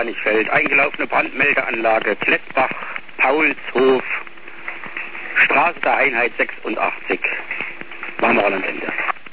Kranichfeld. Eingelaufene Brandmeldeanlage Klettbach, Paulshof, Straße der Einheit 86. Warmrolland Ende.